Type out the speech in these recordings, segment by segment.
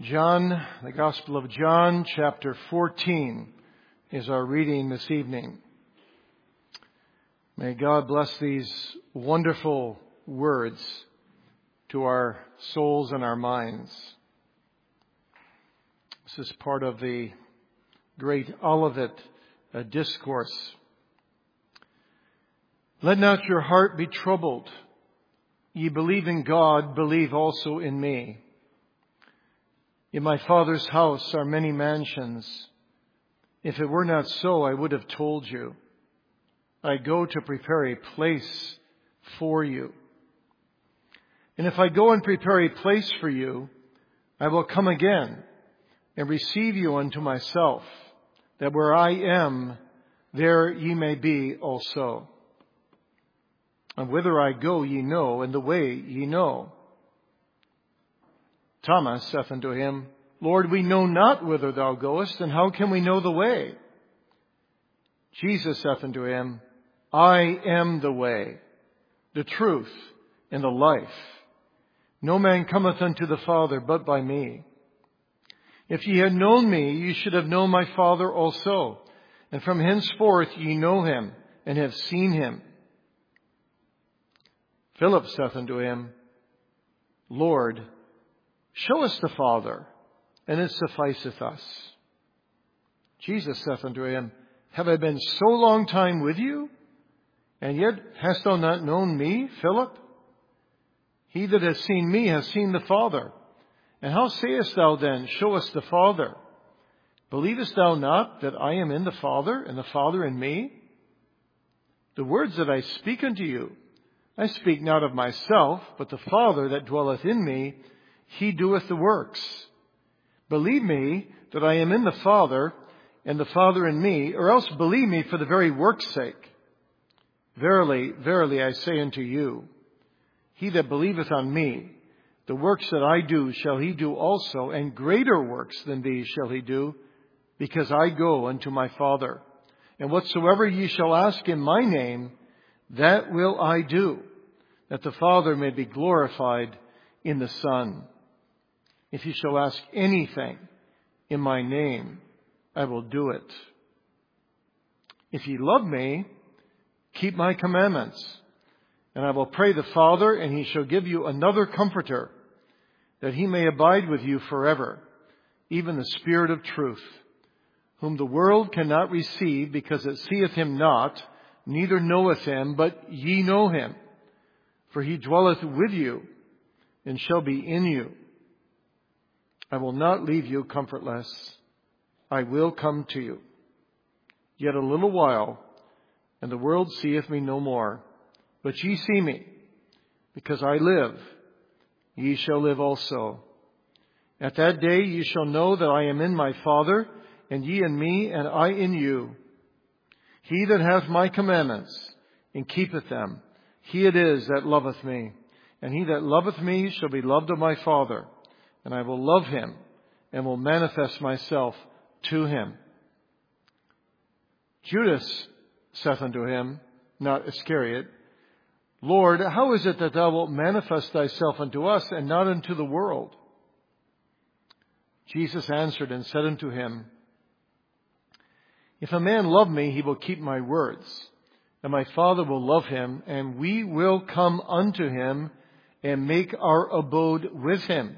John, the Gospel of John, chapter 14 is our reading this evening. May God bless these wonderful words to our souls and our minds. This is part of the great Olivet discourse. Let not your heart be troubled. Ye believe in God, believe also in me. In my Father's house are many mansions. If it were not so, I would have told you. I go to prepare a place for you. And if I go and prepare a place for you, I will come again and receive you unto myself, that where I am, there ye may be also. And whither I go ye know, and the way ye know. Thomas saith unto him, Lord, we know not whither thou goest, and how can we know the way? Jesus saith unto him, I am the way, the truth, and the life. No man cometh unto the Father but by me. If ye had known me, ye should have known my Father also. And from henceforth ye know him, and have seen him. Philip saith unto him, Lord, show us the Father, and it sufficeth us. Jesus saith unto him, Have I been so long time with you, and yet hast thou not known me, Philip? He that has seen me has seen the Father. And how sayest thou then, Show us the Father? Believest thou not that I am in the Father, and the Father in me? The words that I speak unto you, I speak not of myself, but the Father that dwelleth in me, He doeth the works. Believe me that I am in the Father, and the Father in me, or else believe me for the very work's sake. Verily, verily, I say unto you, he that believeth on me, the works that I do shall he do also, and greater works than these shall he do, because I go unto my Father. And whatsoever ye shall ask in my name, that will I do, that the Father may be glorified in the Son. If ye shall ask anything in my name, I will do it. If ye love me, keep my commandments. And I will pray the Father, and he shall give you another Comforter, that he may abide with you forever, even the Spirit of truth, whom the world cannot receive, because it seeth him not, neither knoweth him, but ye know him. For he dwelleth with you, and shall be in you. I will not leave you comfortless. I will come to you. Yet a little while, and the world seeth me no more. But ye see me, because I live, ye shall live also. At that day ye shall know that I am in my Father, and ye in me, and I in you. He that hath my commandments, and keepeth them, he it is that loveth me. And he that loveth me shall be loved of my Father, and I will love him, and will manifest myself to him. Judas saith unto him, not Iscariot, Lord, how is it that thou wilt manifest thyself unto us, and not unto the world? Jesus answered and said unto him, If a man love me, he will keep my words, and my Father will love him, and we will come unto him, and make our abode with him.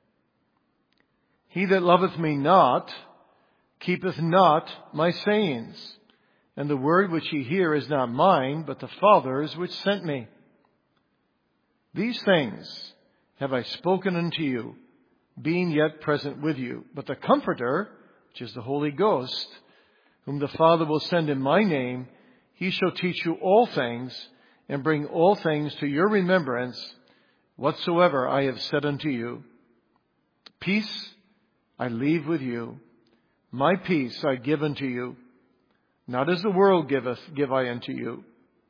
He that loveth me not, keepeth not my sayings. And the word which ye hear is not mine, but the Father's which sent me. These things have I spoken unto you, being yet present with you. But the Comforter, which is the Holy Ghost, whom the Father will send in my name, he shall teach you all things, and bring all things to your remembrance, whatsoever I have said unto you. Peace I leave with you. My peace I give unto you. Not as the world giveth, give I unto you.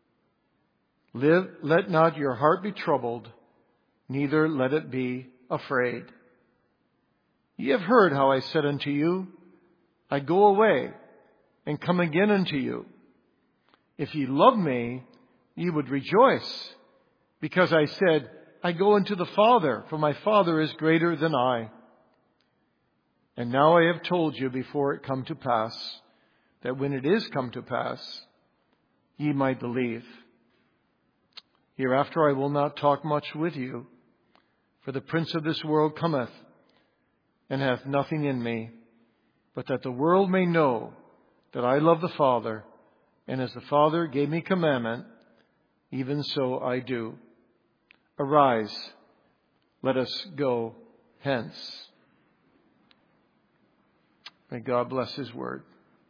Let not your heart be troubled, neither let it be afraid. Ye have heard how I said unto you, I go away, and come again unto you. If ye love me, ye would rejoice, because I said, I go unto the Father, for my Father is greater than I. And now I have told you before it come to pass, that when it is come to pass, ye might believe. Hereafter I will not talk much with you, for the prince of this world cometh, and hath nothing in me, but that the world may know that I love the Father, and as the Father gave me commandment, even so I do. Arise, let us go hence. May God bless His word.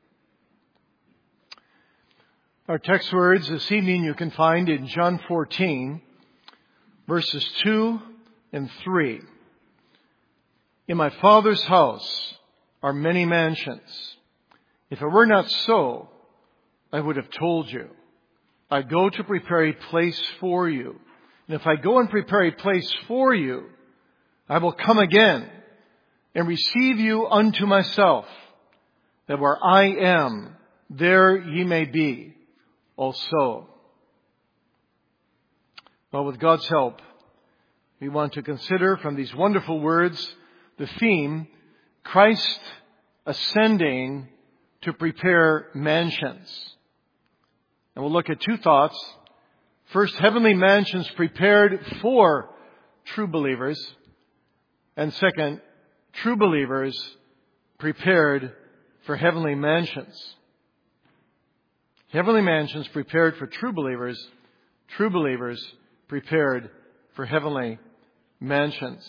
Our text words this evening you can find in John 14, verses 2 and 3. In my Father's house are many mansions. If it were not so, I would have told you. I go to prepare a place for you. And if I go and prepare a place for you, I will come again and receive you unto myself, that where I am, there ye may be also. Well, with God's help, we want to consider from these wonderful words the theme, Christ ascending to prepare mansions. And we'll look at two thoughts. First, heavenly mansions prepared for true believers. And second, true believers prepared for heavenly mansions. Heavenly mansions prepared for true believers prepared for heavenly mansions.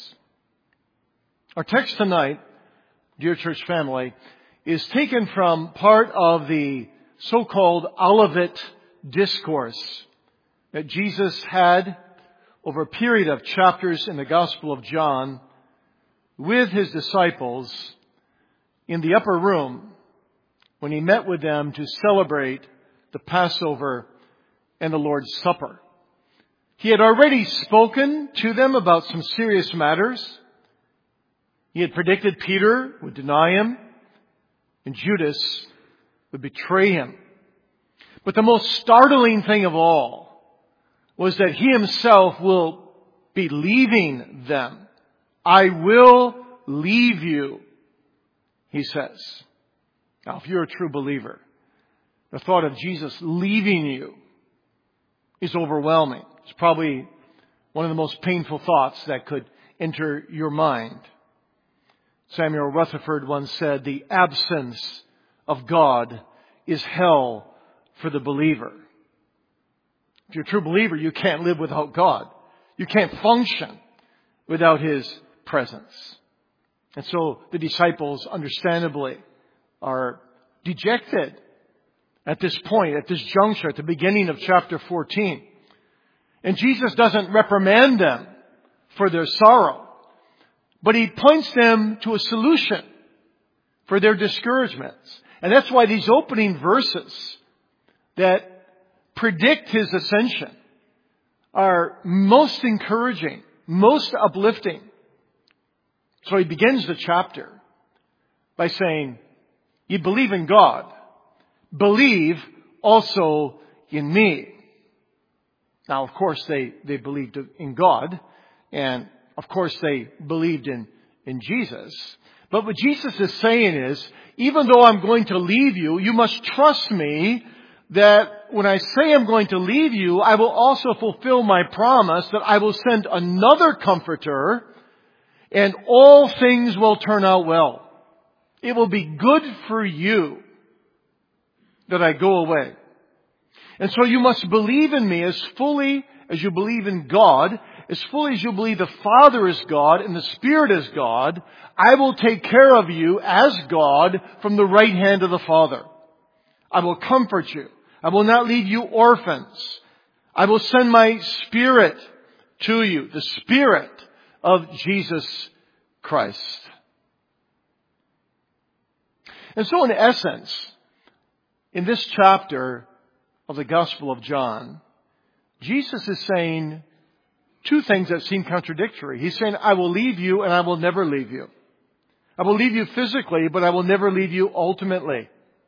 Our text tonight, dear church family, is taken from part of the so-called Olivet Discourse that Jesus had over a period of chapters in the Gospel of John with His disciples in the upper room when He met with them to celebrate the Passover and the Lord's Supper. He had already spoken to them about some serious matters. He had predicted Peter would deny Him and Judas would betray Him. But the most startling thing of all was that He Himself will be leaving them. I will leave you, He says. Now, if you're a true believer, the thought of Jesus leaving you is overwhelming. It's probably one of the most painful thoughts that could enter your mind. Samuel Rutherford once said, the absence of God is hell for the believer. If you're a true believer, you can't live without God. You can't function without His presence. And so the disciples, understandably, are dejected at this point, at this juncture, at the beginning of chapter 14. And Jesus doesn't reprimand them for their sorrow, but He points them to a solution for their discouragements. And that's why these opening verses that predict His ascension are most encouraging, most uplifting. So He begins the chapter by saying, you believe in God, believe also in me. Now, of course, they believed in God, and of course they believed in Jesus. But what Jesus is saying is, even though I'm going to leave you, you must trust me that when I say I'm going to leave you, I will also fulfill my promise that I will send another comforter and all things will turn out well. It will be good for you that I go away. And so you must believe in me as fully as you believe in God, as fully as you believe the Father is God and the Spirit is God. I will take care of you as God from the right hand of the Father. I will comfort you. I will not leave you orphans. I will send my Spirit to you, the Spirit of Jesus Christ. And so in essence, in this chapter of the Gospel of John, Jesus is saying two things that seem contradictory. He's saying, I will leave you and I will never leave you. I will leave you physically, but I will never leave you ultimately.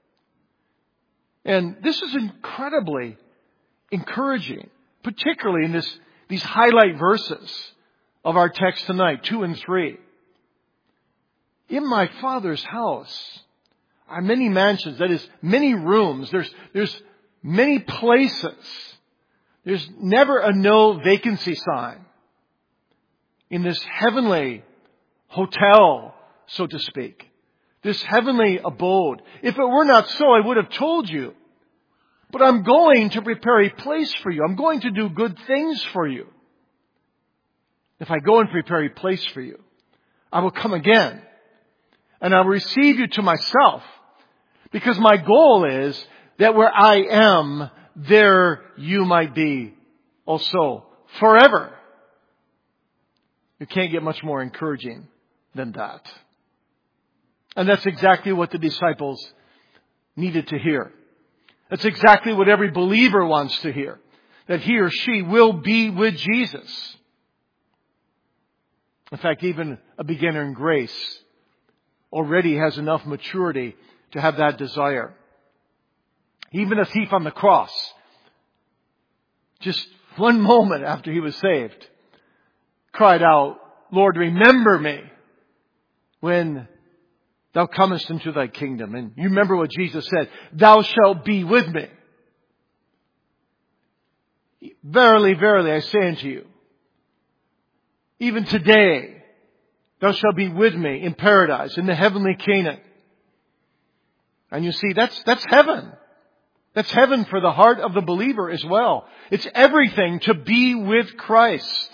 And this is incredibly encouraging, particularly in these highlight verses of our text tonight, 2 and 3. In my Father's house are many mansions. That is, many rooms. There's many places. There's never a no vacancy sign in this heavenly hotel, so to speak. This heavenly abode. If it were not so, I would have told you. But I'm going to prepare a place for you. I'm going to do good things for you. If I go and prepare a place for you, I will come again. And I will receive you to myself. Because my goal is that where I am, there you might be also forever. You can't get much more encouraging than that. And that's exactly what the disciples needed to hear. That's exactly what every believer wants to hear. That he or she will be with Jesus. In fact, even a beginner in grace already has enough maturity to have that desire. Even a thief on the cross, just one moment after he was saved, cried out, Lord, remember me when thou comest into thy kingdom. And you remember what Jesus said, thou shalt be with me. Verily, verily, I say unto you, even today, thou shalt be with me in paradise, in the heavenly Canaan. And you see, that's heaven. That's heaven for the heart of the believer as well. It's everything to be with Christ.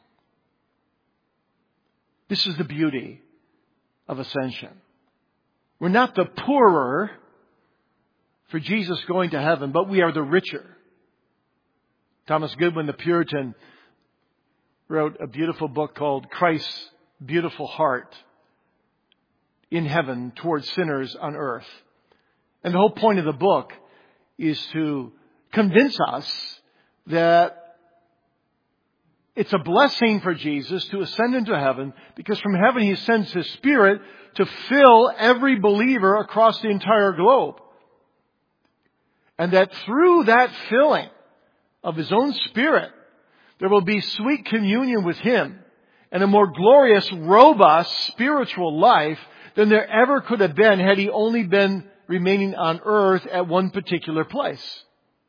This is the beauty of ascension. We're not the poorer for Jesus going to heaven, but we are the richer. Thomas Goodwin, the Puritan, wrote a beautiful book called Christ's Beautiful Heart in Heaven Towards Sinners on Earth. And the whole point of the book is to convince us that it's a blessing for Jesus to ascend into heaven, because from heaven He sends His Spirit to fill every believer across the entire globe. And that through that filling of His own Spirit, there will be sweet communion with Him and a more glorious, robust spiritual life than there ever could have been had He only been remaining on earth at one particular place.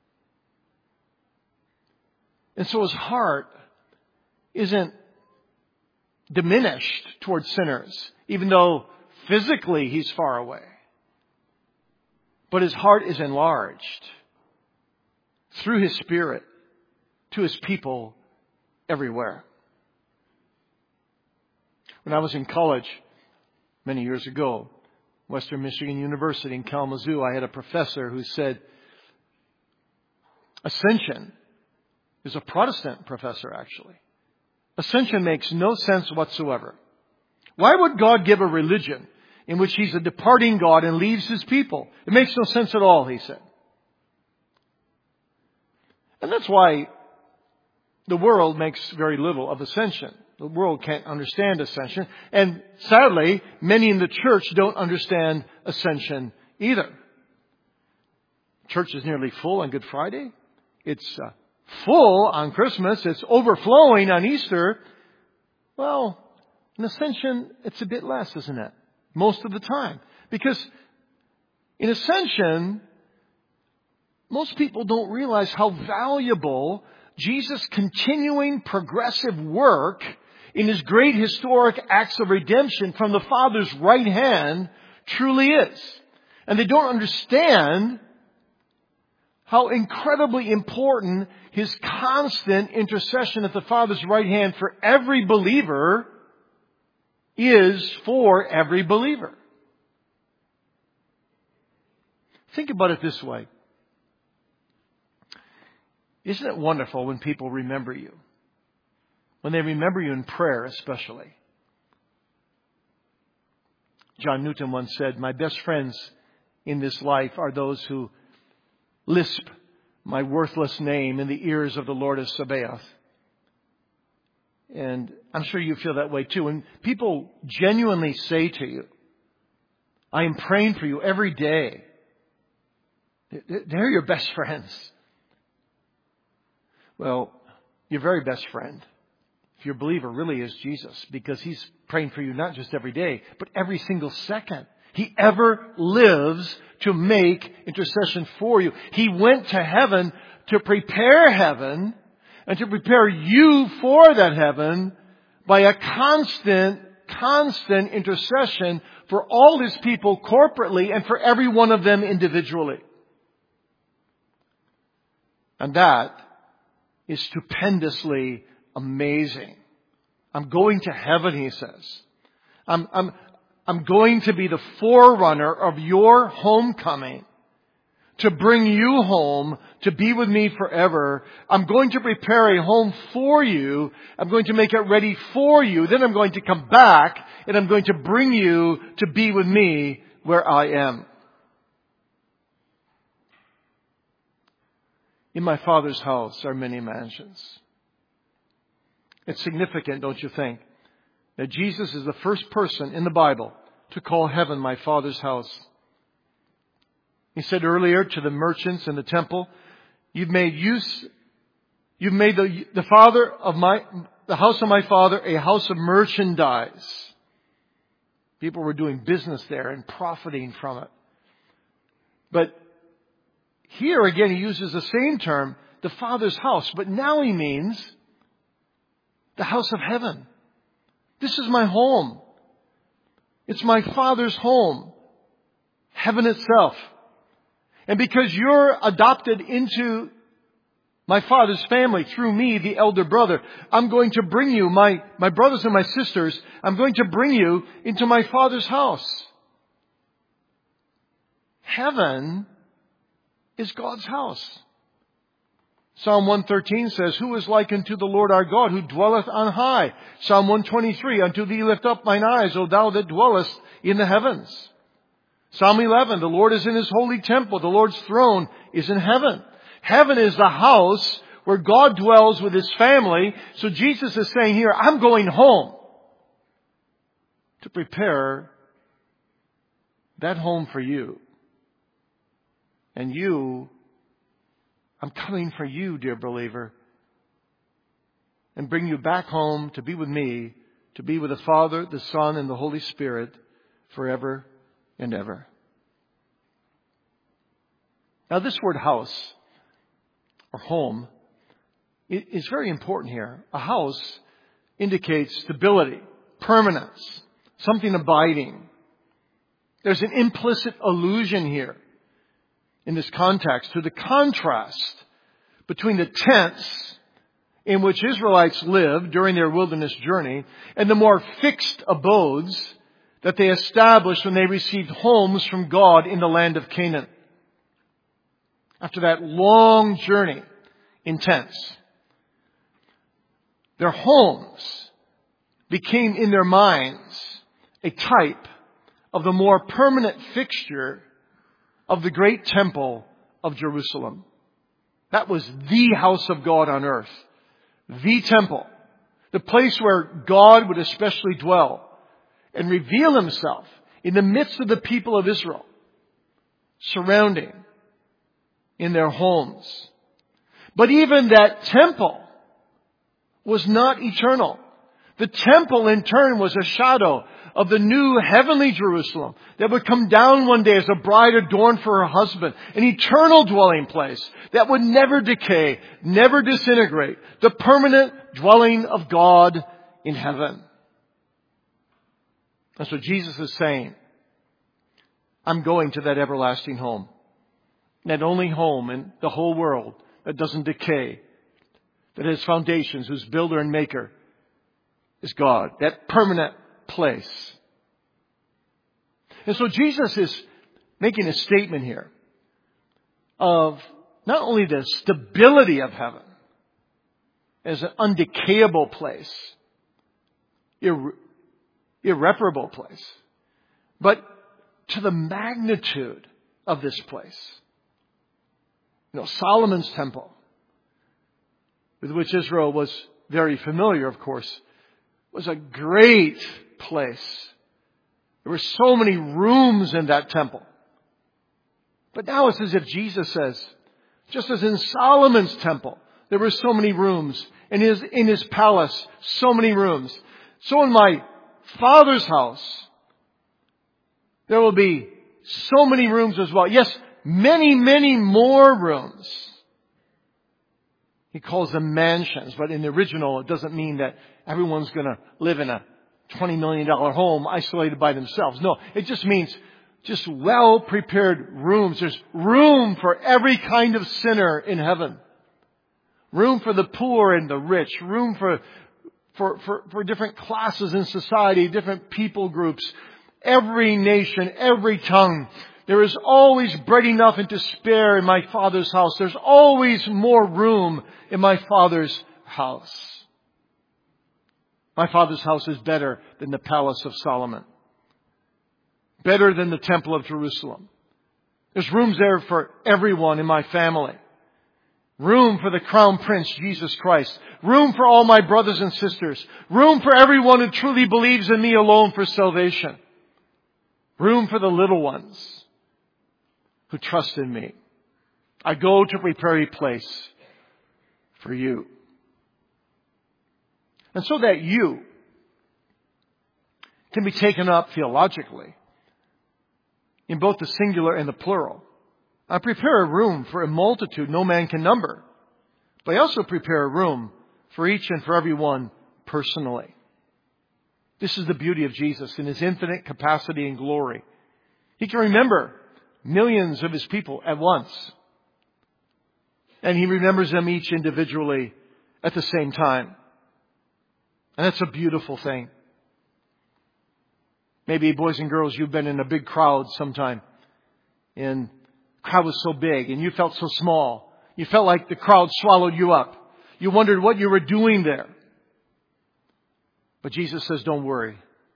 And so His heart isn't diminished towards sinners, even though physically He's far away. But His heart is enlarged through His Spirit to His people everywhere. When I was in college many years ago, Western Michigan University in Kalamazoo, I had a professor who said, ascension is a Protestant professor actually. Ascension makes no sense whatsoever. Why would God give a religion in which He's a departing God and leaves His people? It makes no sense at all, he said. And that's why the world makes very little of ascension. The world can't understand ascension. And sadly, many in the church don't understand ascension either. Church is nearly full on Good Friday. It's full on Christmas. It's overflowing on Easter. Well, in ascension, it's a bit less, isn't it? Most of the time. Because in ascension, most people don't realize how valuable Jesus' continuing progressive work in His great historic acts of redemption from the Father's right hand truly is. And they don't understand how incredibly important His constant intercession at the Father's right hand for every believer is for every believer. Think about it this way. Isn't it wonderful when people remember you? When they remember you in prayer especially. John Newton once said, my best friends in this life are those who lisp my worthless name in the ears of the Lord of Sabaoth. And I'm sure you feel that way too. When people genuinely say to you, I am praying for you every day. They're your best friends. Well, your very best friend, if your believer really is Jesus, because He's praying for you not just every day, but every single second. He ever lives to make intercession for you. He went to heaven to prepare heaven and to prepare you for that heaven by a constant intercession for all His people corporately and for every one of them individually. And that is stupendously amazing. I'm going to heaven, He says. I'm going to be the forerunner of your homecoming, to bring you home, to be with me forever. I'm going to prepare a home for you. I'm going to make it ready for you. Then I'm going to come back and I'm going to bring you to be with me where I am. In my Father's house are many mansions. It's significant, don't you think, that Jesus is the first person in the Bible to call heaven my Father's house. He said earlier to the merchants in the temple, you've made the house of my Father a house of merchandise. People were doing business there and profiting from it. But here again He uses the same term, the Father's house, but now He means the house of heaven. This is my home. It's my Father's home. Heaven itself. And because you're adopted into my Father's family through me, the elder brother, I'm going to bring you, my brothers and my sisters, I'm going to bring you into my Father's house. Heaven is God's house. Psalm 113 says, who is like unto the Lord our God, who dwelleth on high? Psalm 123, unto thee lift up mine eyes, O thou that dwellest in the heavens. Psalm 11, the Lord is in His holy temple. The Lord's throne is in heaven. Heaven is the house where God dwells with His family. So Jesus is saying here, I'm going home to prepare that home for you. And you, I'm coming for you, dear believer, and bring you back home to be with me, to be with the Father, the Son, and the Holy Spirit forever and ever. Now this word house or home is very important here. A house indicates stability, permanence, something abiding. There's an implicit allusion here in this context to the contrast between the tents in which Israelites lived during their wilderness journey and the more fixed abodes that they established when they received homes from God in the land of Canaan. After that long journey in tents, their homes became in their minds a type of the more permanent fixture of the great temple of Jerusalem. That was the house of God on earth. The temple. The place where God would especially dwell and reveal Himself in the midst of the people of Israel, surrounding in their homes. But even that temple was not eternal. The temple in turn was a shadow of the new heavenly Jerusalem that would come down one day as a bride adorned for her husband. An eternal dwelling place that would never decay, never disintegrate. The permanent dwelling of God in heaven. That's what Jesus is saying. I'm going to that everlasting home. That only home in the whole world that doesn't decay. That has foundations, whose builder and maker is God. That permanent place. And so Jesus is making a statement here of not only the stability of heaven as an undecayable place, irreparable place, but to the magnitude of this place. Solomon's temple, with which Israel was very familiar, of course, was a great place. There were so many rooms in that temple. But now it's as if Jesus says, just as in Solomon's temple, there were so many rooms, And in His palace, so many rooms. So in my Father's house, there will be so many rooms as well. Yes, many, many more rooms. He calls them mansions, but in the original, it doesn't mean that everyone's going to live in a $20 million home isolated by themselves. No, it just means just well-prepared rooms. There's room for every kind of sinner in heaven. Room for the poor and the rich. Room for different classes in society, different people groups. Every nation, every tongue. There is always bread enough and to spare in my Father's house. There's always more room in my Father's house. My Father's house is better than the palace of Solomon. Better than the temple of Jerusalem. There's rooms there for everyone in my family. Room for the crown prince, Jesus Christ. Room for all my brothers and sisters. Room for everyone who truly believes in me alone for salvation. Room for the little ones who trust in me. I go to prepare a place for you. And so that you can be taken up theologically in both the singular and the plural. I prepare a room for a multitude no man can number. But I also prepare a room for each and for every one personally. This is the beauty of Jesus in His infinite capacity and glory. He can remember millions of His people at once. And He remembers them each individually at the same time. And that's a beautiful thing. Maybe, boys and girls, you've been in a big crowd sometime. And the crowd was so big and you felt so small. You felt like the crowd swallowed you up. You wondered what you were doing there. But Jesus says, don't worry.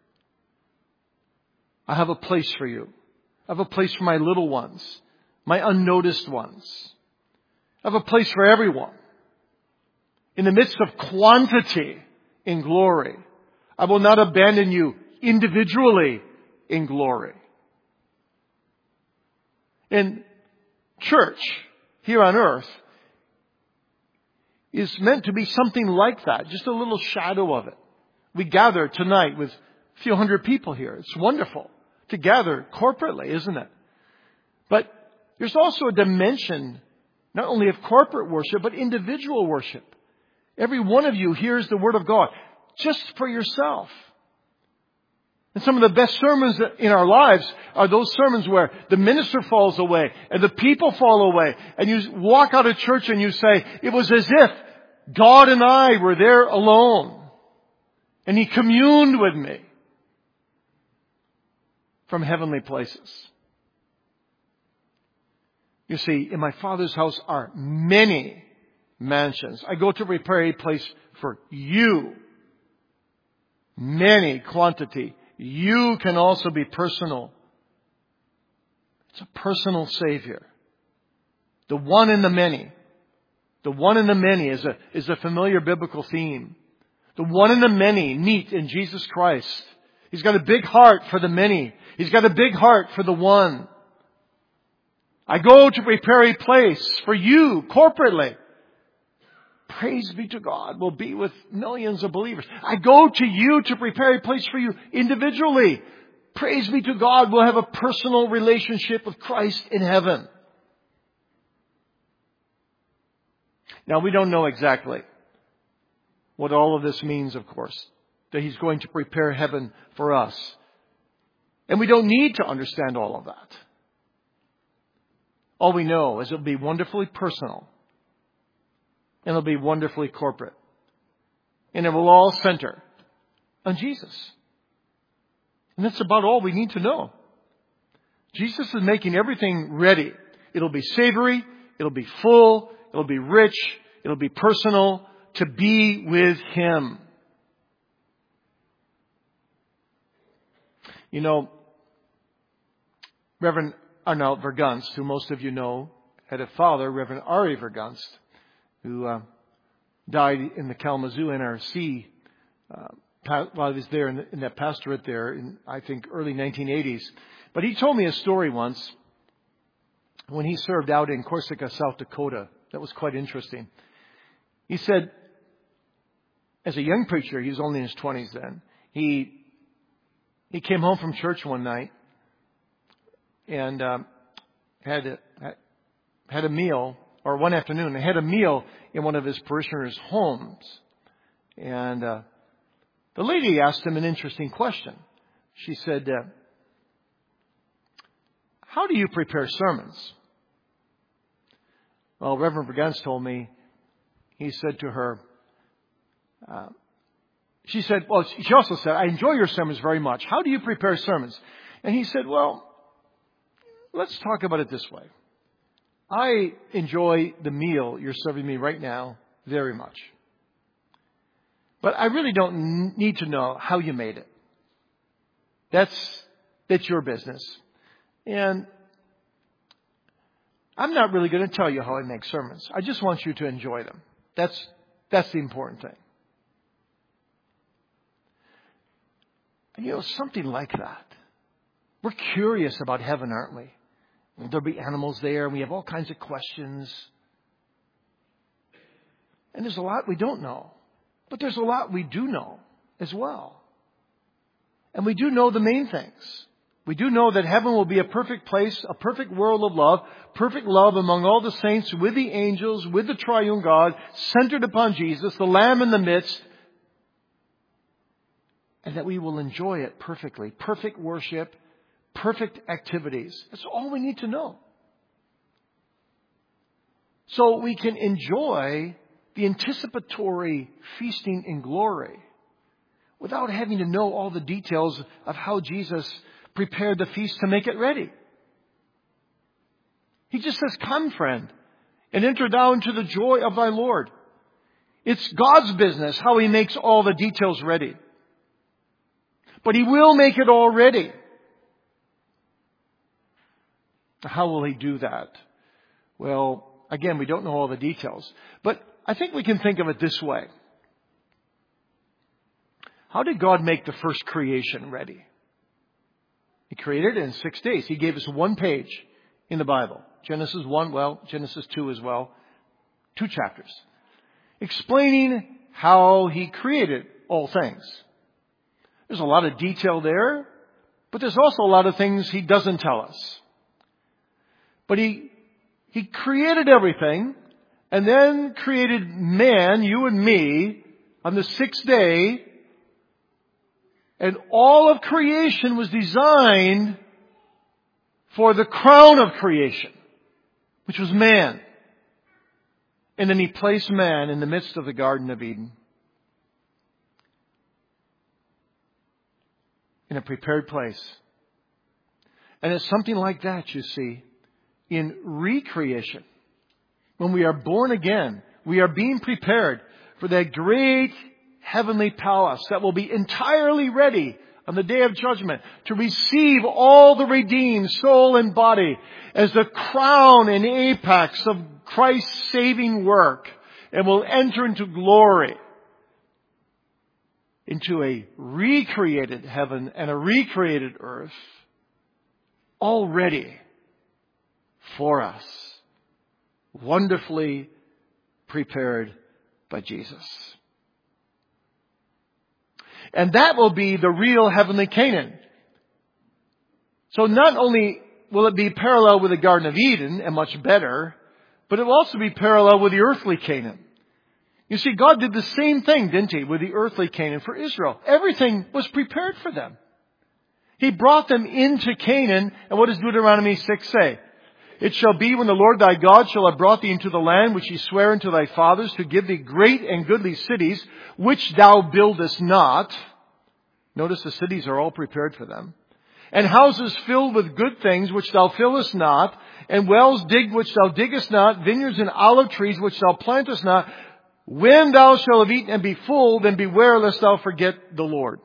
I have a place for you. I have a place for my little ones, my unnoticed ones. I have a place for everyone. In the midst of quantity in glory, I will not abandon you individually in glory. And church here on earth is meant to be something like that, just a little shadow of it. We gather tonight with a few hundred people here. It's wonderful to gather corporately, isn't it? But there's also a dimension not only of corporate worship, but individual worship. Every one of you hears the Word of God just for yourself. And some of the best sermons in our lives are those sermons where the minister falls away and the people fall away. And you walk out of church and you say, it was as if God and I were there alone. And He communed with me from heavenly places. You see, in my Father's house are many mansions. I go to prepare a place for you. Many quantity. You can also be personal. It's a personal Savior. The one in the many. The one in the many is a familiar biblical theme. The one in the many meet in Jesus Christ. He's got a big heart for the many. He's got a big heart for the one. I go to prepare a place for you corporately. Praise be to God. We'll be with millions of believers. I go to you to prepare a place for you individually. Praise be to God. We'll have a personal relationship with Christ in heaven. Now, we don't know exactly what all of this means, of course, that He's going to prepare heaven for us. And we don't need to understand all of that. All we know is it'll be wonderfully personal. And it'll be wonderfully corporate. And it will all center on Jesus. And that's about all we need to know. Jesus is making everything ready. It'll be savory. It'll be full. It'll be rich. It'll be personal to be with Him. You know, Reverend Arnold Vergunst, who most of you know, had a father, Reverend Ari Vergunst, who died in the Kalamazoo NRC while he was there in that pastorate there in, I think, early 1980s. But he told me a story once when he served out in Corsica, South Dakota. That was quite interesting. He said, as a young preacher, he was only in his 20s then, he came home from church one night and had a meal, or one afternoon, they had a meal in one of his parishioners' homes. And the lady asked him an interesting question. She said, how do you prepare sermons? Well, Reverend Brigance told me, he said to her, she also said, I enjoy your sermons very much. How do you prepare sermons? And he said, well, let's talk about it this way. I enjoy the meal you're serving me right now very much. But I really don't need to know how you made it. That's your business. And I'm not really going to tell you how I make sermons. I just want you to enjoy them. That's the important thing. And something like that. We're curious about heaven, aren't we? There'll be animals there, and we have all kinds of questions. And there's a lot we don't know. But there's a lot we do know as well. And we do know the main things. We do know that heaven will be a perfect place, a perfect world of love, perfect love among all the saints, with the angels, with the triune God, centered upon Jesus, the Lamb in the midst, and that we will enjoy it perfectly. Perfect worship, perfect activities. That's all we need to know. So we can enjoy the anticipatory feasting in glory without having to know all the details of how Jesus prepared the feast to make it ready. He just says, come, friend, and enter thou into the joy of thy Lord. It's God's business how He makes all the details ready. But He will make it all ready. How will He do that? Well, again, we don't know all the details. But I think we can think of it this way. How did God make the first creation ready? He created it in 6 days. He gave us one page in the Bible. Genesis 1, Genesis 2 as well. 2 chapters. Explaining how He created all things. There's a lot of detail there, but there's also a lot of things He doesn't tell us. But He created everything, and then created man, you and me, on the 6th day. And all of creation was designed for the crown of creation, which was man. And then He placed man in the midst of the Garden of Eden, in a prepared place. And it's something like that, you see, in recreation. When we are born again, we are being prepared for that great heavenly palace that will be entirely ready on the day of judgment to receive all the redeemed soul and body as the crown and apex of Christ's saving work, and will enter into glory, into a recreated heaven and a recreated earth, all ready for us, wonderfully prepared by Jesus. And that will be the real heavenly Canaan. So not only will it be parallel with the Garden of Eden and much better, but it will also be parallel with the earthly Canaan. You see, God did the same thing, didn't He, with the earthly Canaan for Israel. Everything was prepared for them. He brought them into Canaan, and what does Deuteronomy 6 say? It shall be when the Lord thy God shall have brought thee into the land which He sware unto thy fathers to give thee great and goodly cities, which thou buildest not. Notice the cities are all prepared for them. And houses filled with good things which thou fillest not, and wells digged which thou diggest not, vineyards and olive trees which thou plantest not. When thou shalt have eaten and be full, then beware lest thou forget the Lord.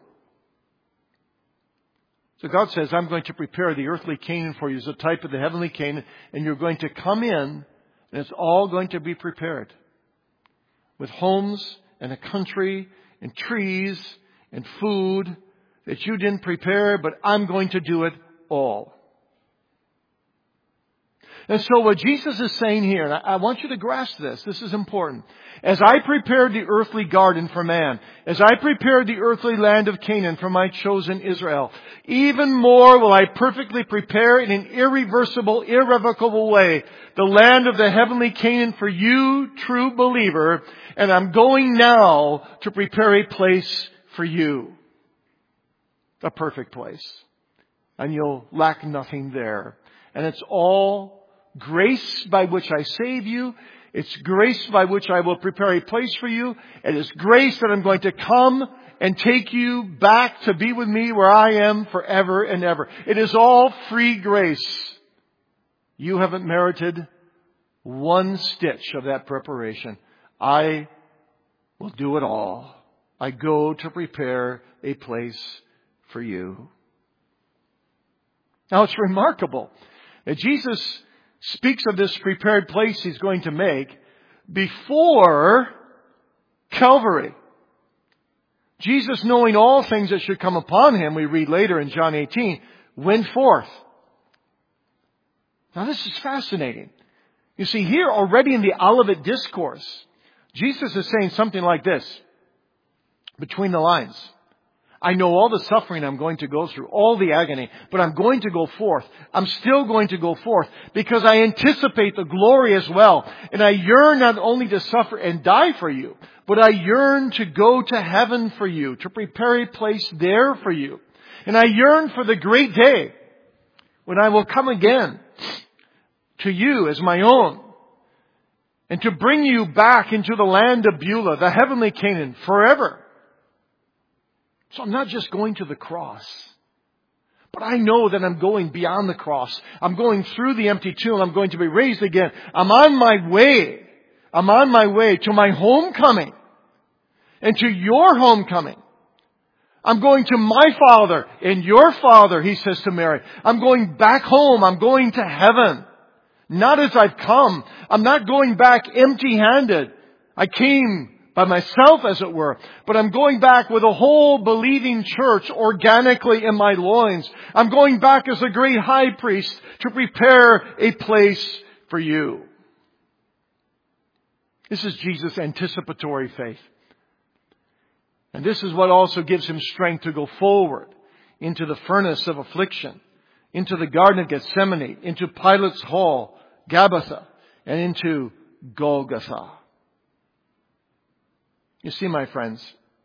So God says, I'm going to prepare the earthly Canaan for you as a type of the heavenly Canaan, and you're going to come in, and it's all going to be prepared. With homes and a country and trees and food that you didn't prepare, but I'm going to do it all. And so what Jesus is saying here, and I want you to grasp this. This is important. As I prepared the earthly garden for man, as I prepared the earthly land of Canaan for my chosen Israel, even more will I perfectly prepare in an irreversible, irrevocable way the land of the heavenly Canaan for you, true believer. And I'm going now to prepare a place for you. A perfect place. And you'll lack nothing there. And it's all grace by which I save you. It's grace by which I will prepare a place for you. It is grace that I'm going to come and take you back to be with me where I am forever and ever. It is all free grace. You haven't merited one stitch of that preparation. I will do it all. I go to prepare a place for you. Now it's remarkable that Jesus speaks of this prepared place He's going to make before Calvary. Jesus, knowing all things that should come upon Him, we read later in John 18, went forth. Now this is fascinating. You see, here already in the Olivet Discourse, Jesus is saying something like this, between the lines. I know all the suffering I'm going to go through, all the agony, but I'm going to go forth. I'm still going to go forth because I anticipate the glory as well. And I yearn not only to suffer and die for you, but I yearn to go to heaven for you, to prepare a place there for you. And I yearn for the great day when I will come again to you as my own and to bring you back into the land of Beulah, the heavenly Canaan, forever. So I'm not just going to the cross, but I know that I'm going beyond the cross. I'm going through the empty tomb. I'm going to be raised again. I'm on my way. I'm on my way to my homecoming and to your homecoming. I'm going to my Father and your Father, He says to Mary. I'm going back home. I'm going to heaven. Not as I've come. I'm not going back empty-handed. I came by myself, as it were. But I'm going back with a whole believing church organically in my loins. I'm going back as a great high priest to prepare a place for you. This is Jesus' anticipatory faith. And this is what also gives Him strength to go forward into the furnace of affliction, into the Garden of Gethsemane, into Pilate's hall, Gabbatha, and into Golgotha. You see, my friends,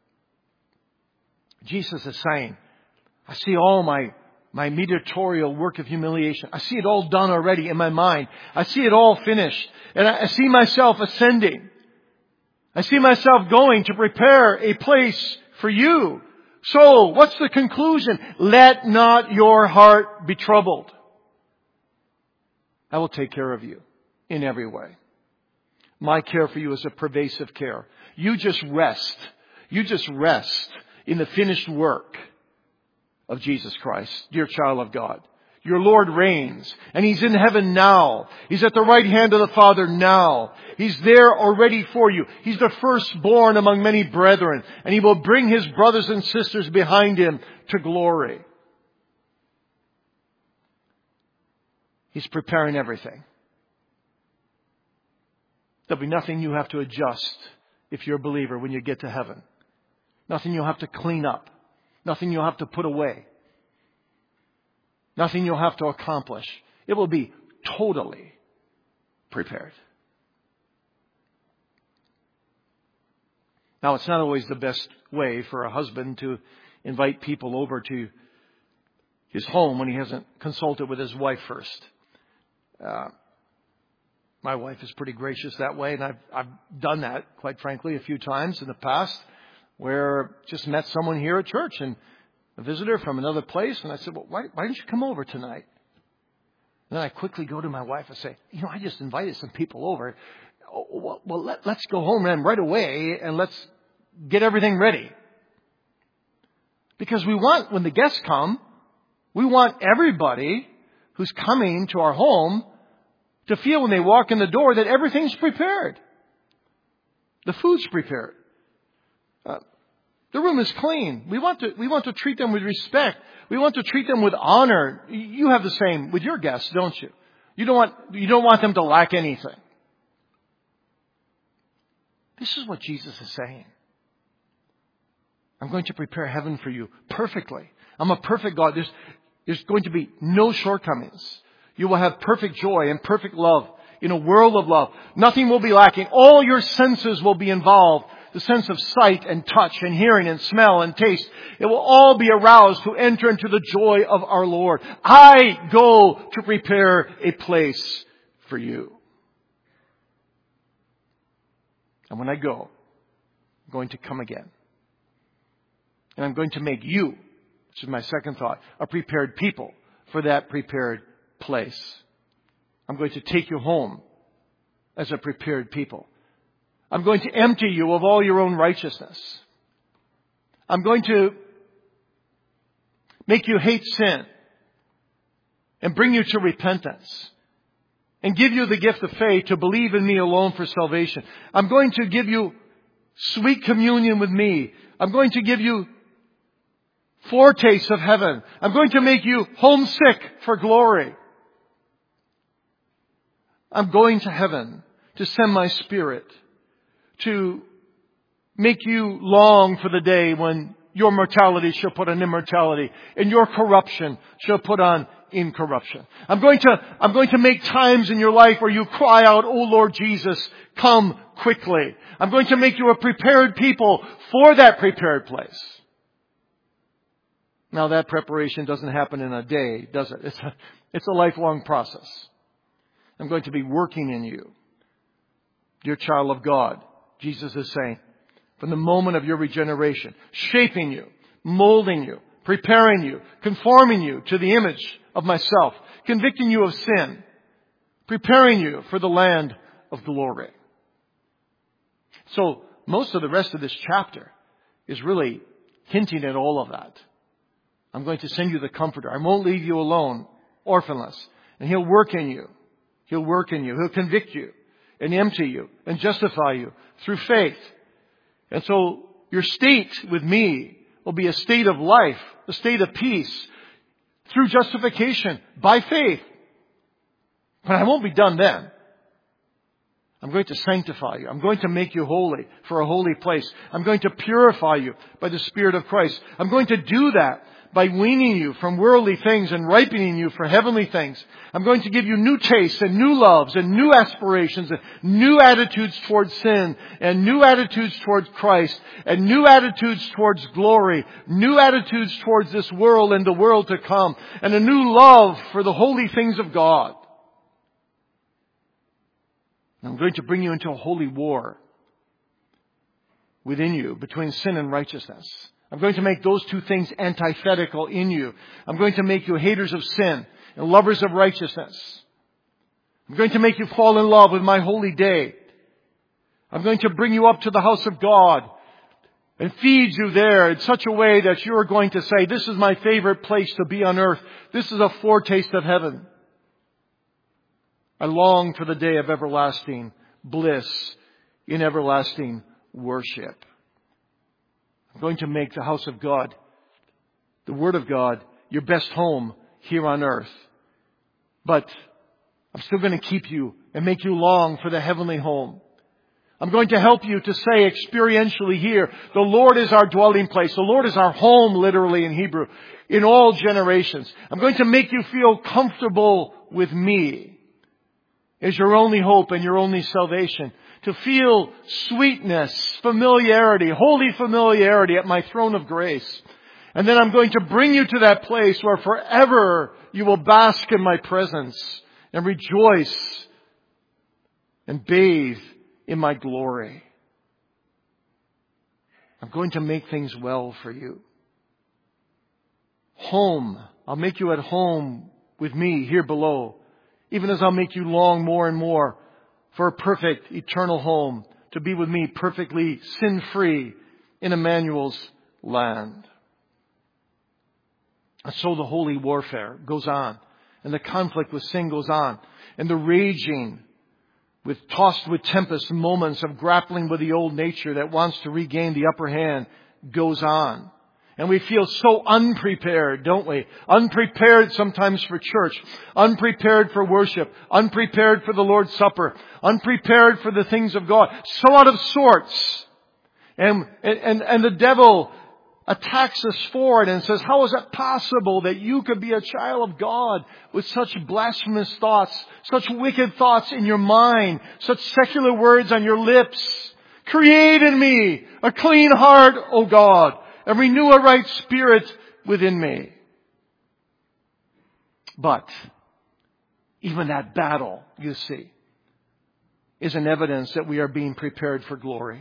Jesus is saying, I see all my mediatorial work of humiliation. I see it all done already in my mind. I see it all finished. And I see myself ascending. I see myself going to prepare a place for you. So, what's the conclusion? Let not your heart be troubled. I will take care of you in every way. My care for you is a pervasive care. You just rest. You just rest in the finished work of Jesus Christ, dear child of God. Your Lord reigns, and He's in heaven now. He's at the right hand of the Father now. He's there already for you. He's the firstborn among many brethren, and He will bring His brothers and sisters behind Him to glory. He's preparing everything. There'll be nothing you have to adjust if you're a believer when you get to heaven. Nothing you'll have to clean up. Nothing you'll have to put away. Nothing you'll have to accomplish. It will be totally prepared. Now, it's not always the best way for a husband to invite people over to his home when he hasn't consulted with his wife first. My wife is pretty gracious that way, and I've done that, quite frankly, a few times in the past, where just met someone here at church and a visitor from another place, and I said, well, why didn't you come over tonight? And then I quickly go to my wife and say, I just invited some people over. Let's go home then right away, and let's get everything ready. Because we want, when the guests come, we want everybody who's coming to our home to feel when they walk in the door that everything's prepared. The food's prepared. The room is clean. We want to treat them with respect. We want to treat them with honor. You have the same with your guests, don't you? You don't want them to lack anything. This is what Jesus is saying. I'm going to prepare heaven for you perfectly. I'm a perfect God. There's going to be no shortcomings. You will have perfect joy and perfect love in a world of love. Nothing will be lacking. All your senses will be involved. The sense of sight and touch and hearing and smell and taste. It will all be aroused to enter into the joy of our Lord. I go to prepare a place for you. And when I go, I'm going to come again. And I'm going to make you, which is my second thought, a prepared people for that prepared place. I'm going to take you home as a prepared people. I'm going to empty you of all your own righteousness. I'm going to make you hate sin and bring you to repentance and give you the gift of faith to believe in me alone for salvation. I'm going to give you sweet communion with me. I'm going to give you foretastes of heaven. I'm going to make you homesick for glory. I'm going to heaven to send my Spirit to make you long for the day when your mortality shall put on immortality and your corruption shall put on incorruption. I'm going to make times in your life where you cry out, "Oh Lord Jesus, come quickly." I'm going to make you a prepared people for that prepared place. Now that preparation doesn't happen in a day, does it? It's a lifelong process. I'm going to be working in you. Dear child of God, Jesus is saying, from the moment of your regeneration, shaping you, molding you, preparing you, conforming you to the image of myself, convicting you of sin, preparing you for the land of glory. So most of the rest of this chapter is really hinting at all of that. I'm going to send you the Comforter. I won't leave you alone, orphanless. And He'll work in you. He'll work in you. He'll convict you and empty you and justify you through faith. And so your state with me will be a state of life, a state of peace through justification by faith. But I won't be done then. I'm going to sanctify you. I'm going to make you holy for a holy place. I'm going to purify you by the Spirit of Christ. I'm going to do that by weaning you from worldly things and ripening you for heavenly things. I'm going to give you new tastes and new loves and new aspirations and new attitudes towards sin and new attitudes towards Christ and new attitudes towards glory, new attitudes towards this world and the world to come, and a new love for the holy things of God. I'm going to bring you into a holy war within you between sin and righteousness. I'm going to make those two things antithetical in you. I'm going to make you haters of sin and lovers of righteousness. I'm going to make you fall in love with my holy day. I'm going to bring you up to the house of God and feed you there in such a way that you're going to say, "This is my favorite place to be on earth. This is a foretaste of heaven." I long for the day of everlasting bliss in everlasting worship. I'm going to make the house of God, the Word of God, your best home here on earth. But I'm still going to keep you and make you long for the heavenly home. I'm going to help you to say experientially here, the Lord is our dwelling place. The Lord is our home, literally in Hebrew, in all generations. I'm going to make you feel comfortable with me as your only hope and your only salvation. To feel sweetness, familiarity, holy familiarity at my throne of grace. And then I'm going to bring you to that place where forever you will bask in my presence and rejoice and bathe in my glory. I'm going to make things well for you. Home. I'll make you at home with me here below. Even as I'll make you long more and more for a perfect eternal home, to be with me perfectly sin-free in Emmanuel's land. And so the holy warfare goes on, and the conflict with sin goes on, and the raging tossed with tempest moments of grappling with the old nature that wants to regain the upper hand goes on. And we feel so unprepared, don't we? Unprepared sometimes for church, unprepared for worship, unprepared for the Lord's Supper, unprepared for the things of God, so out of sorts. And the devil attacks us for it and says, how is it possible that you could be a child of God with such blasphemous thoughts, such wicked thoughts in your mind, such secular words on your lips? Create in me a clean heart, O God, and renew a right spirit within me. But even that battle, you see, is an evidence that we are being prepared for glory.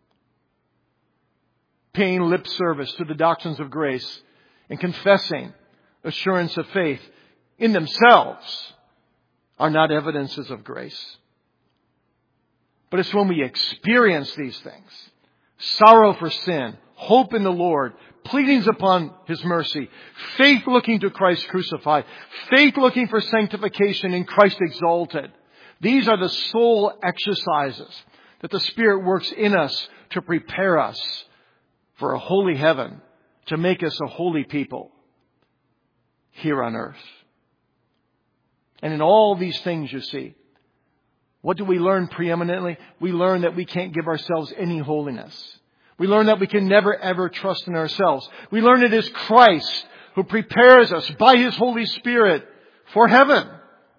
Paying lip service to the doctrines of grace and confessing assurance of faith in themselves are not evidences of grace. But it's when we experience these things, sorrow for sin, hope in the Lord, pleadings upon His mercy, faith looking to Christ crucified, faith looking for sanctification in Christ exalted. These are the soul exercises that the Spirit works in us to prepare us for a holy heaven, to make us a holy people here on earth. And in all these things, you see, what do we learn preeminently? We learn that we can't give ourselves any holiness. We learn that we can never ever trust in ourselves. We learn it is Christ who prepares us by His Holy Spirit for heaven.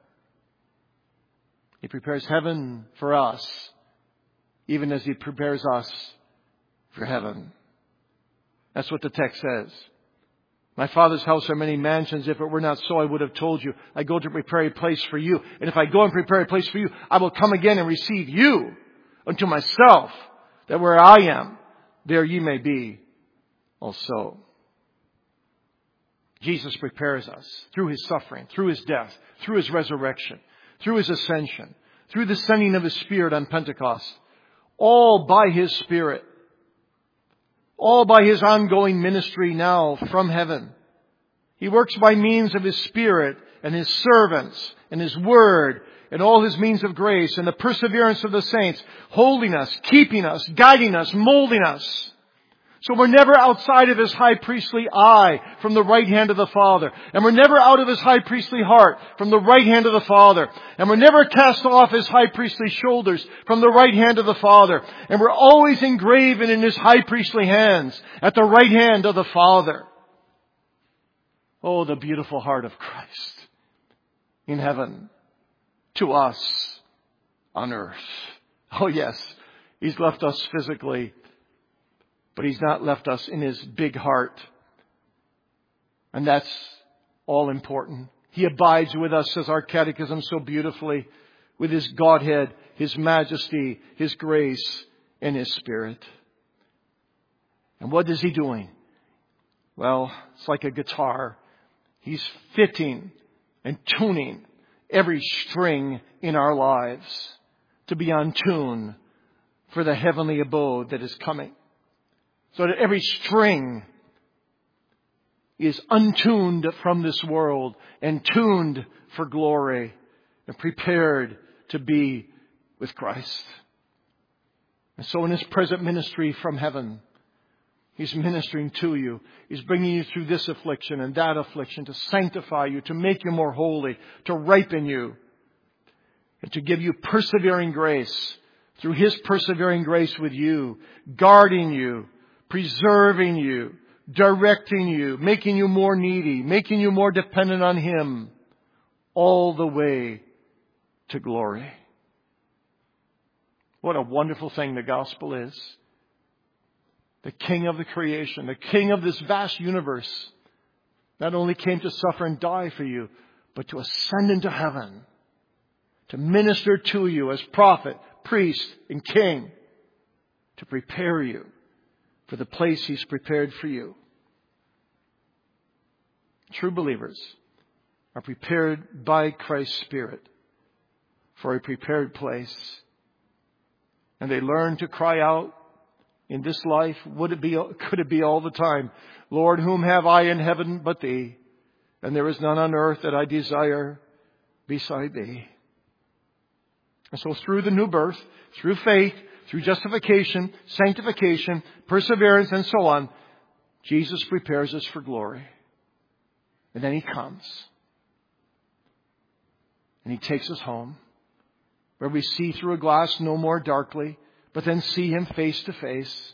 He prepares heaven for us, even as He prepares us for heaven. That's what the text says. My Father's house are many mansions. If it were not so, I would have told you. I go to prepare a place for you. And if I go and prepare a place for you, I will come again and receive you unto myself, that where I am, there ye may be also. Jesus prepares us through His suffering, through His death, through His resurrection, through His ascension, through the sending of His Spirit on Pentecost, all by His Spirit, all by His ongoing ministry now from heaven. He works by means of His Spirit and His servants and His Word and all His means of grace and the perseverance of the saints, holding us, keeping us, guiding us, molding us. So we're never outside of His high priestly eye from the right hand of the Father. And we're never out of His high priestly heart from the right hand of the Father. And we're never cast off His high priestly shoulders from the right hand of the Father. And we're always engraven in His high priestly hands at the right hand of the Father. Oh, the beautiful heart of Christ in heaven to us on earth. Oh yes, He's left us physically, but He's not left us in His big heart. And that's all important. He abides with us, says our catechism so beautifully, with His Godhead, His majesty, His grace, and His Spirit. And what is He doing? Well, it's like a guitar. He's fitting and tuning every string in our lives to be on tune for the heavenly abode that is coming. So that every string is untuned from this world and tuned for glory and prepared to be with Christ. And so in His present ministry from heaven, He's ministering to you. He's bringing you through this affliction and that affliction to sanctify you, to make you more holy, to ripen you, and to give you persevering grace through His persevering grace with you, guarding you, preserving you, directing you, making you more needy, making you more dependent on Him, all the way to glory. What a wonderful thing the gospel is. The King of the creation, the King of this vast universe, not only came to suffer and die for you, but to ascend into heaven, to minister to you as prophet, priest, and king, to prepare you for the place He's prepared for you. True believers are prepared by Christ's Spirit for a prepared place. And they learn to cry out in this life, could it be all the time, Lord, whom have I in heaven but Thee? And there is none on earth that I desire beside Thee. And so through the new birth, through faith, through justification, sanctification, perseverance, and so on, Jesus prepares us for glory. And then He comes. And He takes us home, where we see through a glass no more darkly, but then see Him face to face,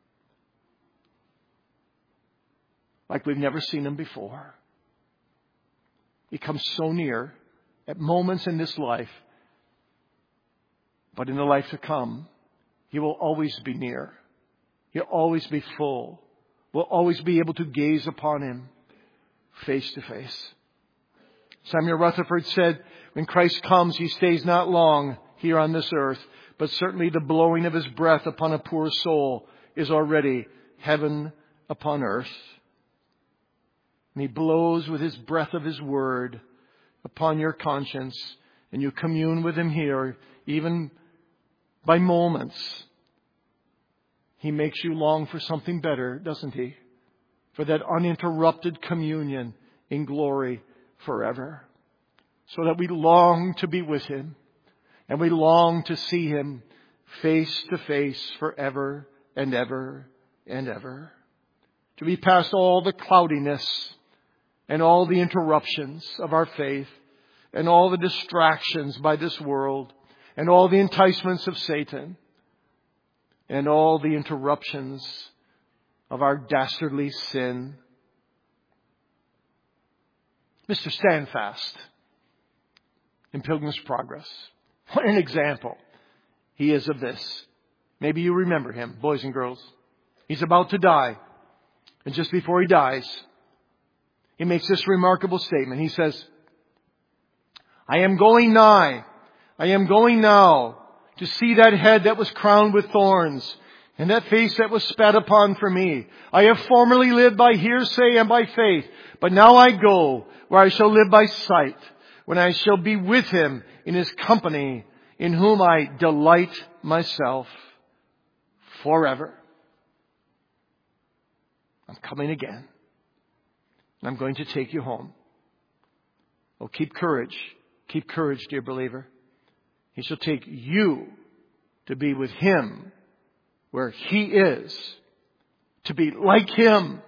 like we've never seen Him before. He comes so near at moments in this life, but in the life to come, He will always be near. He'll always be full. We'll always be able to gaze upon Him face to face. Samuel Rutherford said, when Christ comes, He stays not long here on this earth, but certainly the blowing of His breath upon a poor soul is already heaven upon earth. And He blows with His breath of His word upon your conscience, and you commune with Him here, even by moments. He makes you long for something better, doesn't He? For that uninterrupted communion in glory forever. So that we long to be with Him, and we long to see Him face to face forever and ever and ever. To be past all the cloudiness and all the interruptions of our faith, and all the distractions by this world, and all the enticements of Satan, and all the interruptions of our dastardly sin. Mr. Standfast in Pilgrim's Progress. What an example he is of this. Maybe you remember him, boys and girls. He's about to die. And just before he dies, he makes this remarkable statement. He says, I am going nigh. I am going now to see that head that was crowned with thorns, and that face that was spat upon for me. I have formerly lived by hearsay and by faith, but now I go where I shall live by sight, when I shall be with Him in His company, in whom I delight myself forever. I'm coming again, and I'm going to take you home. Oh, keep courage. Keep courage, dear believer. He shall take you to be with Him where He is, to be like Him.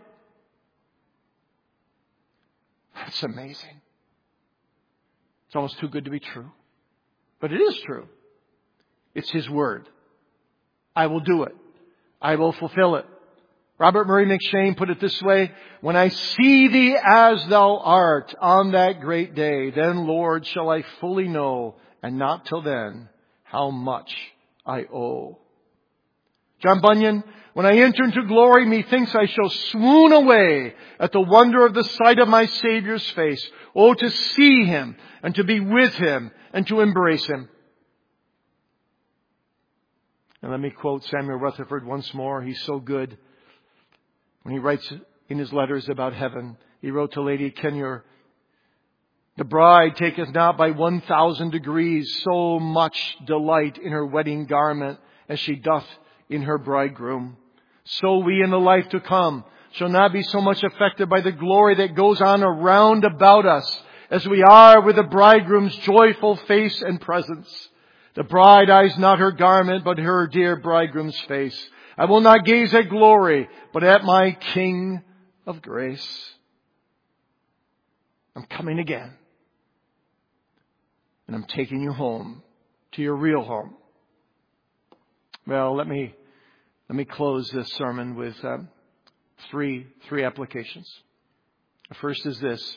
That's amazing. It's almost too good to be true. But it is true. It's His word. I will do it. I will fulfill it. Robert Murray McCheyne put it this way, when I see Thee as Thou art on that great day, then, Lord, shall I fully know, and not till then, how much I owe. John Bunyan, when I enter into glory, methinks I shall swoon away at the wonder of the sight of my Saviour's face. Oh, to see Him, and to be with Him, and to embrace Him. And let me quote Samuel Rutherford once more. He's so good. When he writes in his letters about heaven, he wrote to Lady Kenyor, the bride taketh not by 1,000 degrees so much delight in her wedding garment as she doth in her bridegroom. So we in the life to come shall not be so much affected by the glory that goes on around about us as we are with the bridegroom's joyful face and presence. The bride eyes not her garment, but her dear bridegroom's face. I will not gaze at glory, but at my King of grace. I'm coming again. And I'm taking you home, to your real home. Well, let me close this sermon with three applications. The first is this.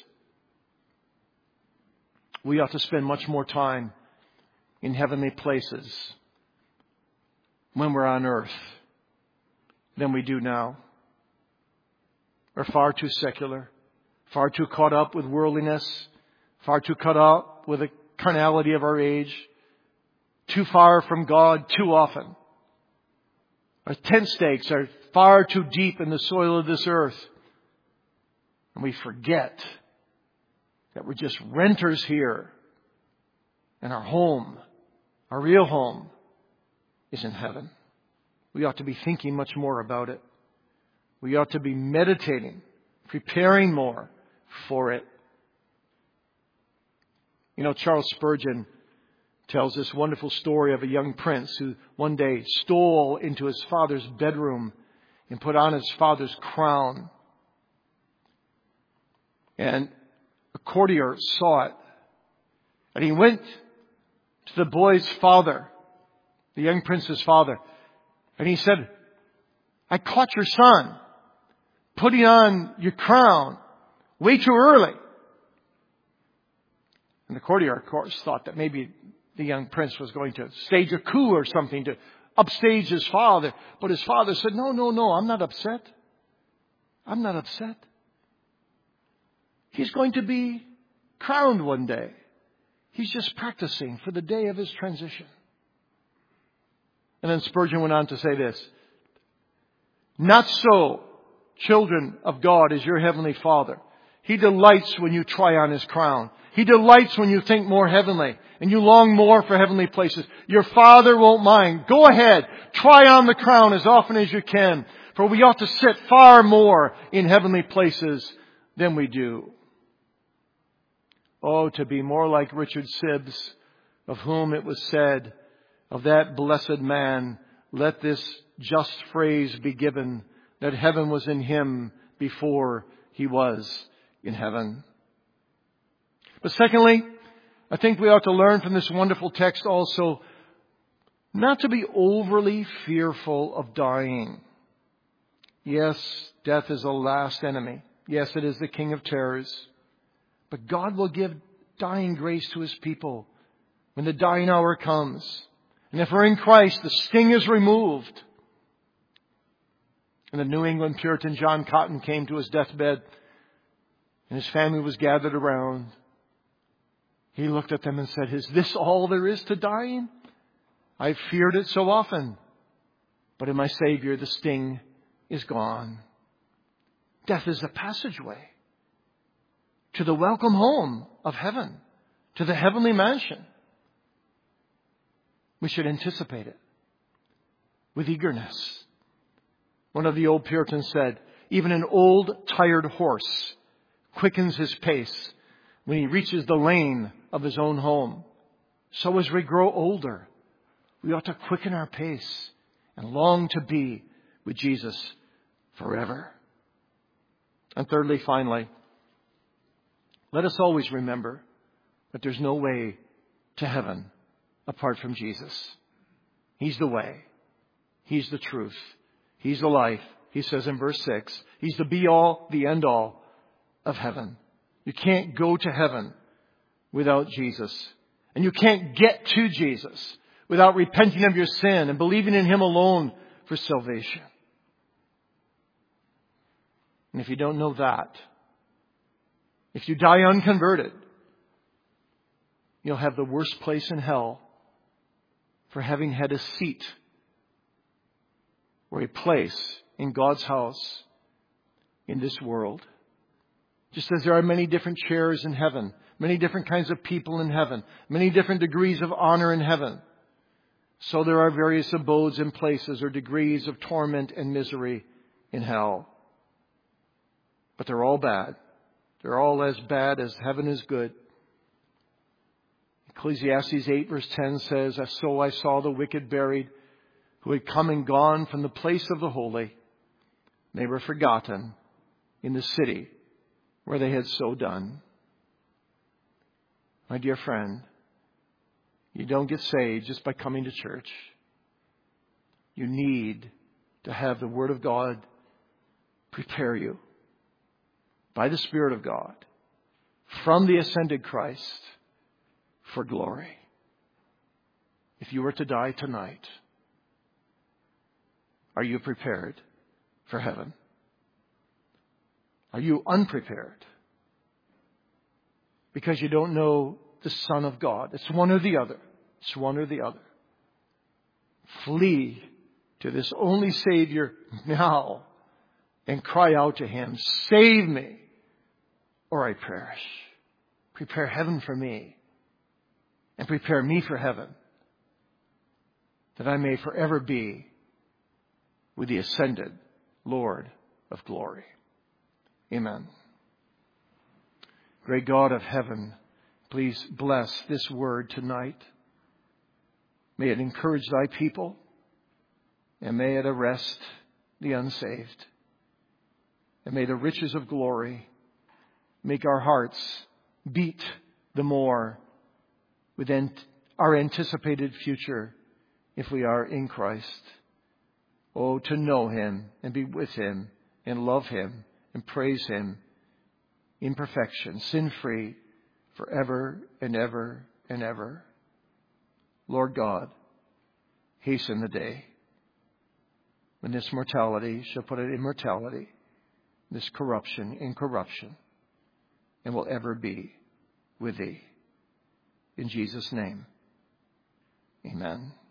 We ought to spend much more time in heavenly places when we're on earth than we do now. We're far too secular, far too caught up with worldliness, far too caught up with the carnality of our age, too far from God too often. Our tent stakes are far too deep in the soil of this earth. And we forget that we're just renters here. And our home, our real home, is in heaven. We ought to be thinking much more about it. We ought to be meditating, preparing more for it. You know, Charles Spurgeon tells this wonderful story of a young prince who one day stole into his father's bedroom and put on his father's crown. And a courtier saw it. And he went to the boy's father, the young prince's father, and he said, I caught your son putting on your crown way too early. And the courtier, of course, thought that maybe the young prince was going to stage a coup or something to upstage his father. But his father said, no, I'm not upset. I'm not upset. He's going to be crowned one day. He's just practicing for the day of his transition. And then Spurgeon went on to say this. Not so, children of God, is your heavenly Father. He delights when you try on his crown. He delights when you think more heavenly and you long more for heavenly places. Your Father won't mind. Go ahead. Try on the crown as often as you can. For we ought to sit far more in heavenly places than we do. Oh, to be more like Richard Sibbes, of whom it was said, of that blessed man, let this just phrase be given, that heaven was in him before he was in heaven. But secondly, I think we ought to learn from this wonderful text also not to be overly fearful of dying. Yes, death is the last enemy. Yes, it is the king of terrors. But God will give dying grace to his people when the dying hour comes. And if we're in Christ, the sting is removed. And the New England Puritan John Cotton came to his deathbed and his family was gathered around. He looked at them and said, is this all there is to dying? I've feared it so often. But in my Savior, the sting is gone. Death is a passageway to the welcome home of heaven, to the heavenly mansion. We should anticipate it with eagerness. One of the old Puritans said, even an old, tired horse quickens his pace when he reaches the lane of his own home. So as we grow older, we ought to quicken our pace and long to be with Jesus forever. And thirdly, finally, let us always remember that there's no way to heaven apart from Jesus. He's the way. He's the truth. He's the life. He says in verse 6, He's the be-all, the end-all of heaven. You can't go to heaven without Jesus. And you can't get to Jesus without repenting of your sin and believing in Him alone for salvation. And if you don't know that, if you die unconverted, you'll have the worst place in hell for having had a seat or a place in God's house in this world. Just as there are many different chairs in heaven, many different kinds of people in heaven, many different degrees of honor in heaven, so there are various abodes and places or degrees of torment and misery in hell. But they're all bad. They're all as bad as heaven is good. Ecclesiastes 8 verse 10 says, So I saw the wicked buried, who had come and gone from the place of the holy. They were forgotten in the city where they had so done. My dear friend, you don't get saved just by coming to church. You need to have the Word of God prepare you by the Spirit of God from the ascended Christ for glory. If you were to die tonight, are you prepared for heaven? Are you unprepared? Because you don't know the Son of God. It's one or the other. It's one or the other. Flee to this only Savior now and cry out to Him, Save me, or I perish. Prepare heaven for me, and prepare me for heaven, that I may forever be with the ascended Lord of glory. Amen. Great God of heaven, please bless this word tonight. May it encourage Thy people, and may it arrest the unsaved. And may the riches of glory make our hearts beat the more with our anticipated future if we are in Christ. Oh, to know Him and be with Him and love Him and praise Him in perfection, sin-free, forever and ever and ever. Lord God, hasten the day when this mortality shall put an immortality, this corruption in corruption, and will ever be with Thee. In Jesus' name, amen.